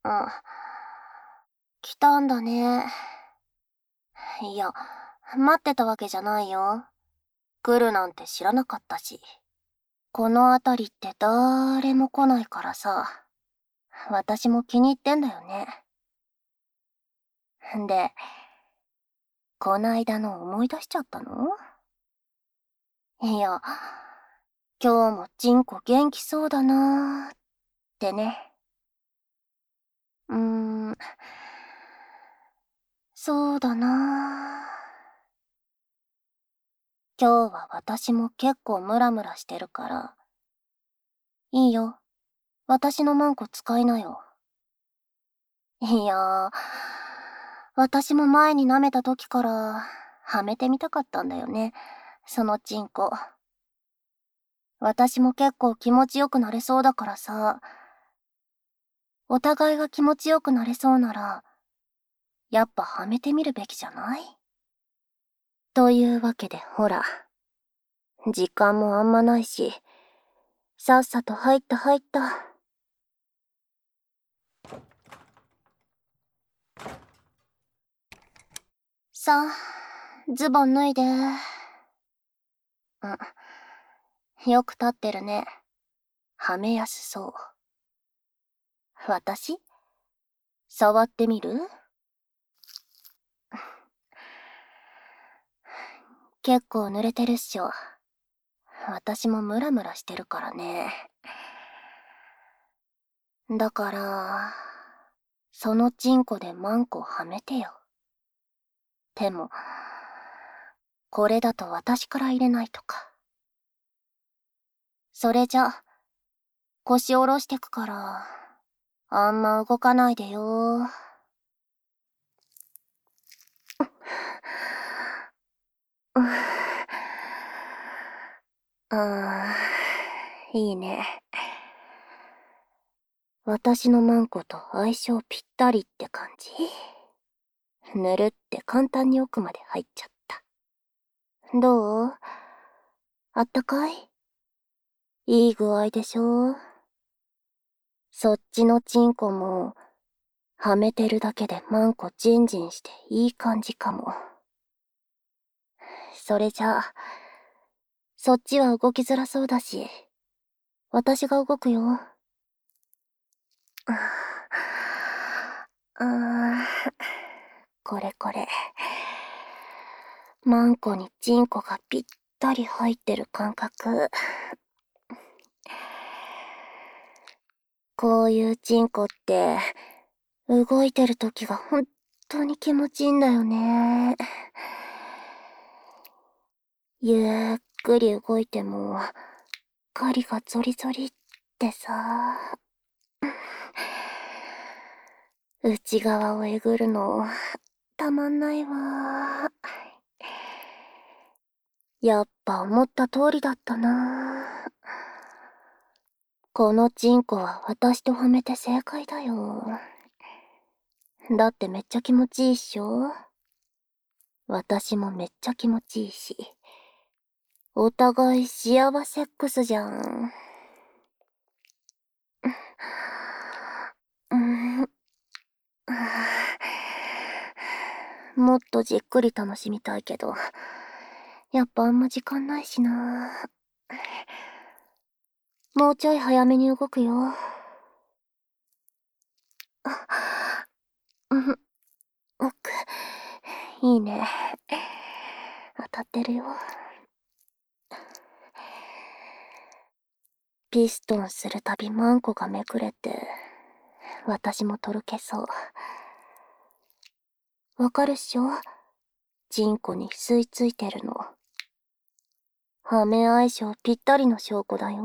来たんだね。いや、待ってたわけじゃないよ。来るなんて知らなかったし。この辺りって誰も来ないからさ。私も気に入ってんだよね。で、こないだの思い出しちゃったの？いや、今日もジンコ元気そうだなーってね。うーん、そうだなー。今日は私も結構ムラムラしてるから、いいよ。私のマンコ使いなよ。いやー、私も前に舐めた時から、はめてみたかったんだよね。そのチンコ。私も結構気持ちよくなれそうだからさ、お互いが気持ちよくなれそうなら、やっぱはめてみるべきじゃない？というわけでほら、時間もあんまないし、さっさと入った。さあ、ズボン脱いで。よく立ってるね。はめやすそう。私？触ってみる？結構濡れてるっしょ。私もムラムラしてるからね。だから、そのチンコでマンコはめてよ。でも、これだと私から入れないとか。それじゃ、腰下ろしてくから、あんま動かないでよ。いいね。私のマンコと相性ぴったりって感じ？ぬるって簡単に奥まで入っちゃった。どう？あったかい？いい具合でしょ？そっちのチンコも、はめてるだけでマンコジンジンしていい感じかも。それじゃあ、そっちは動きづらそうだし、私が動くよ。これ。マンコにチンコがぴったり入ってる感覚。こういうチンコって、動いてる時が本当に気持ちいいんだよね。ゆっくり動いても、針がゾリゾリってさ、内側をえぐるの、たまんないわ。やっぱ思った通りだったな。このチンコは私とはめて正解だよ。だってめっちゃ気持ちいいっしょ？私もめっちゃ気持ちいいし。お互い幸せックスじゃん。もっとじっくり楽しみたいけど、やっぱあんま時間ないしな。もうちょい早めに動くよ。奥、いいね。当たってるよ。ピストンするたびマンコがめくれて、私もとろけそう。わかるっしょ？チンコに吸い付いてるの。はめ相性ぴったりの証拠だよ。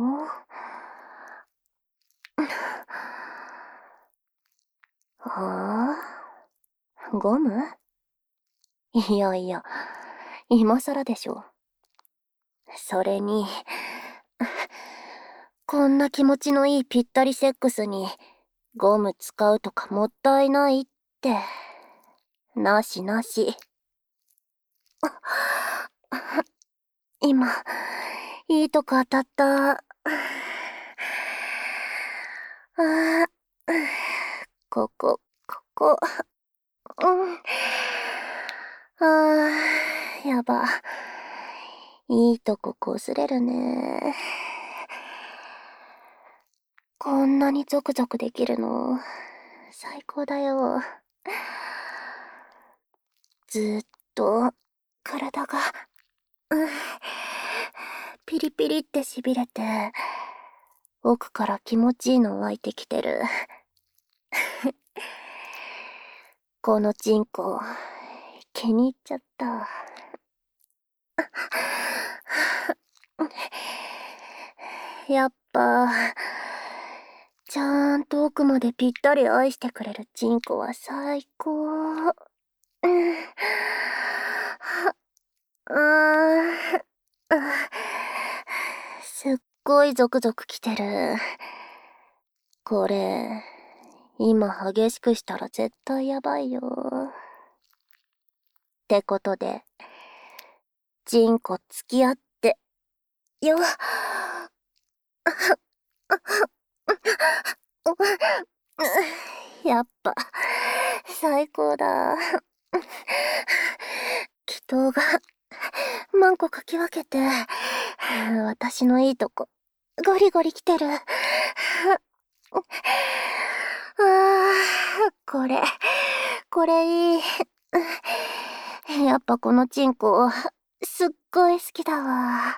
はあ？ゴム？いや、今更でしょ。それに、こんな気持ちのいいぴったりセックスに、ゴム使うとかもったいないって。なし。今、いいとこ当たった。 ここ、ここ。やば。いいとこ擦れるね。こんなにゾクゾクできるの、最高だよ。ずーっと、体が、ピリピリって痺れて、奥から気持ちいいの湧いてきてる。このチンコ、気に入っちゃった。やっぱ、ちゃんと奥までぴったり愛してくれるチンコは最高。すっごいゾクゾクきてる。これ、今激しくしたら絶対やばいよ。ってことで、チンコ付き合ってよ。やっぱ、最高だ。祈祷が、何個かき分けて、私のいいとこ、ゴリゴリ来てる。これいい。やっぱこのチンコ、すっごい好きだわ。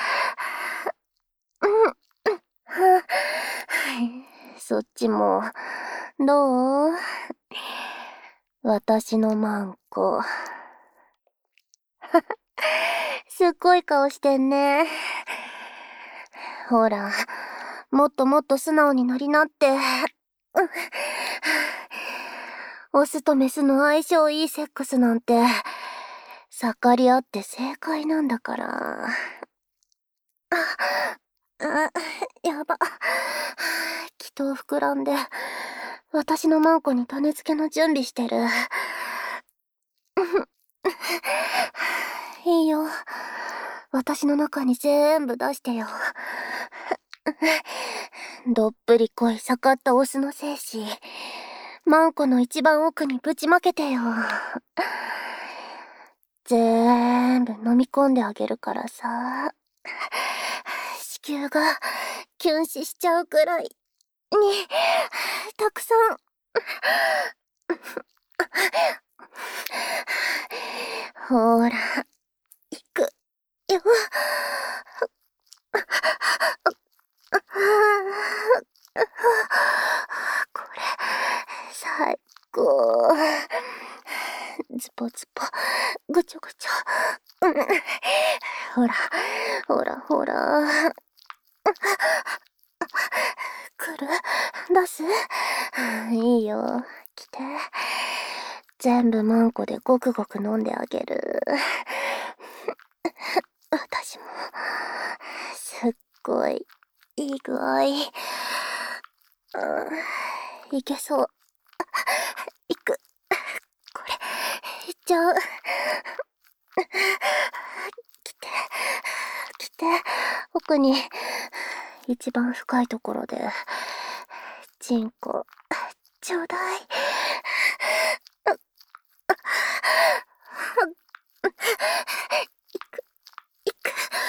そっちも、どう？私のマンコ。すっごい顔してんね。ほら、もっともっと素直になりなって。オスとメスの相性いいセックスなんて、盛り合って正解なんだから。やば。祈祷膨らんで、私のマンコに種付けの準備してる。いいよ。私の中に全部出してよ。どっぷり濃い盛ったオスの精子、マンコの一番奥にぶちまけてよ。全部飲み込んであげるからさ。子宮がキュン死しちゃうくらいに、たくさん。ほら、行くよ。これ、最高。ズポズポ、ぐちょぐちょ。ほら、ほら、ほら。来る？出す？いいよ、来て。全部マンコでごくごく飲んであげる。私も、すっごい、いい具合。いけそう。いく。これ、いっちゃう。来て、来て。奥に、一番深いところで、チンコ、ちょうだい。いく、いく。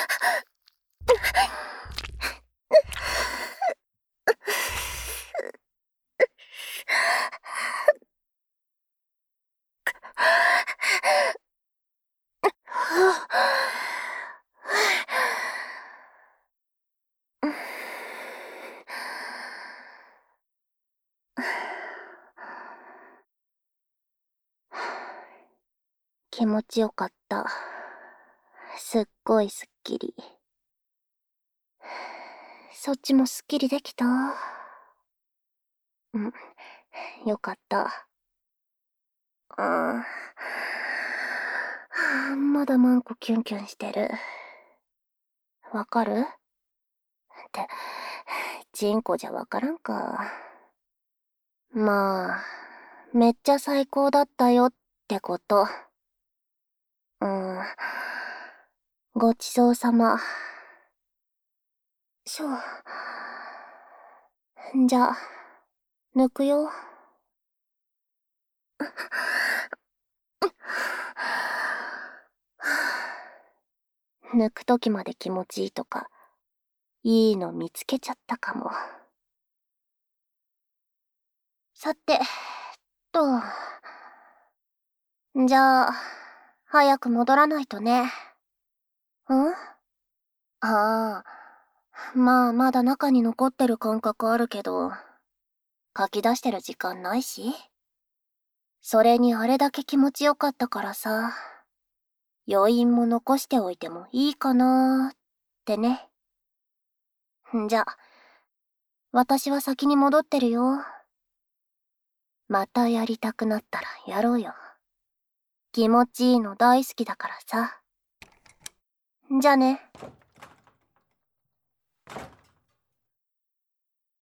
気持ちよかった。すっごいすっきり。そっちもすっきりできた？よかった。まだマンコキュンキュンしてる。わかる？って、チンコじゃわからんか。まあ、めっちゃ最高だったよってこと。ごちそうさま。じゃあ、抜くよ。 抜くときまで気持ちいいとか、いいの見つけちゃったかも。さて、じゃあ、早く戻らないとね。ああ、まあまだ中に残ってる感覚あるけど、書き出してる時間ないし。それにあれだけ気持ちよかったからさ、余韻も残しておいてもいいかなーってね。じゃ、私は先に戻ってるよ。またやりたくなったらやろうよ。気持ちいいの大好きだからさ。じゃあね。